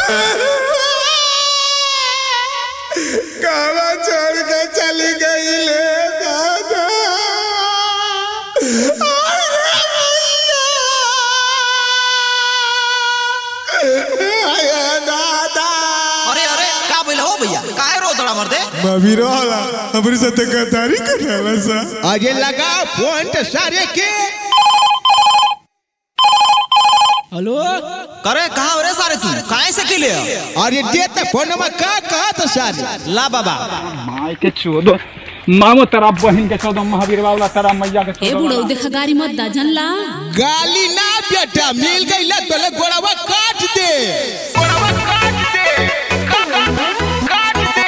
कहवा छोड़ के चली गई ले दादा। मवीरोला हमारे साथ गद्दारी करला सा। अरे लगा फोन तो सारे के। हेलो करे कहाँ रे सारे तू काहे से के ले? अरे देते फोन में का कहा तो सारे ला बाबा माय के चोदो मामो तेरा बहन के चोदो महावीर वाला तेरा मैया के चोदो। ए बुढ़ऊ देखा गाड़ी मत दा जनला। गाली ना बेटा मिल गई ला तोले गोड़वा काट दे। गोड़वा काट दे काट दे।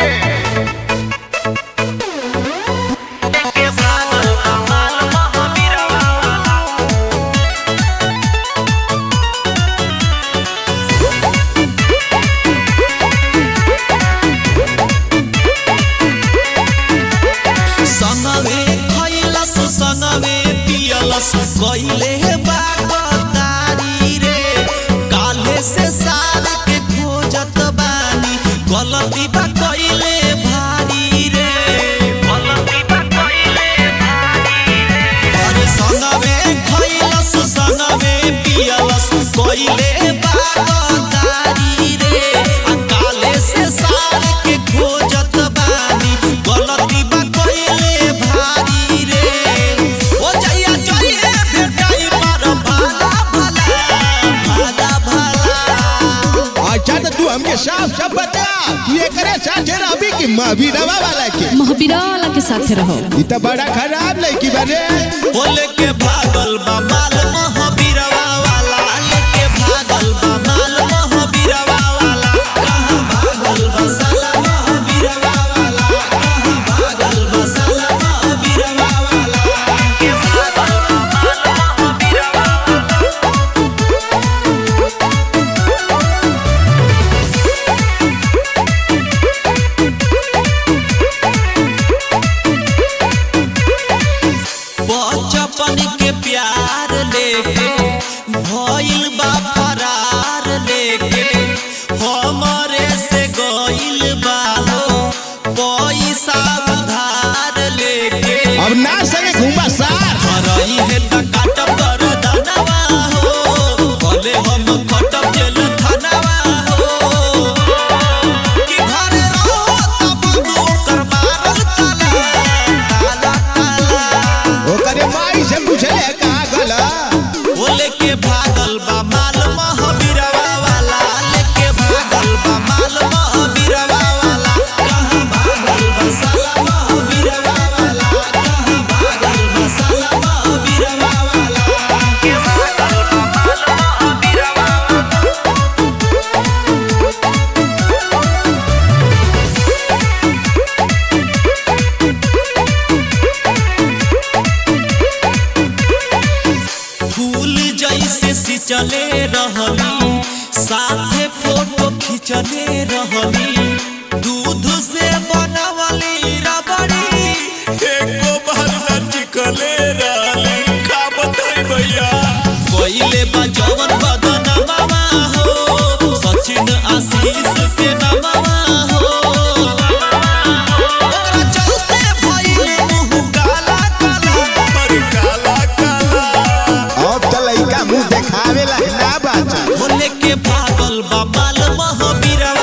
कइले बागदारी रे काले से साल के खोजत बानी गलती बा कइले भारी रे गलती बा कइले भारी रे। अरे संगवे खइलस संगवे पियलस कइले बागदारी रे काले से साल के खोजत बानी गलती बा कइले भारी रे। ओ जइया जइए भेटाई पर भाला भाला भाला। अच्छा तो तू हमके साफ साफ बता ये करे साथे रहबी कि महावीरवा वाला के? महावीरा वाला के साथे रहो। ई त बड़ा खराब लड़की बारे। बोले के भागल बा माल महावीरवा वाला लेके भागल बा माल महावीरवा वाला। कहां भागल बा साला महावीरवा वाला कहां भागल बा साला महावीरवा वाला। के भागल बा माल महावीरवा बचपन के प्यार लेके भइल बा फरार लेके हमरे से गइल बा हो पैसा उधार लेके। अब ना संगे घुमा सार करई है त काटब कर दनवा हो भले हम खटब जेल थानावा हो। कि घरे रहो तब नौकर मारल ताला ताला। ओकरे माई से पूछले का गला। बोले के भागल बा माल महावीरवा वाला लेके भागल बा माल महावीरवा वाला। कहां भागल बा साला महावीरवा वाला कहां भागल बा साला महावीरवा वाला। के भागल बा माल महावीरवा फूल जैसे सिंचले रहली साथे फोटो खिंचले रहली दूध से बनवली रबड़ी एको बार न चिकले रहली। का बताई भैया पहिले बा जवन बदन मामा हो सचिन आशीष के नमवा हो। ओकरा चलते भइले मुंह काला काला पर काला काला। अब त लइका मुंह देखावे ला ना बात। बोले के भागल बा माल महावीरवा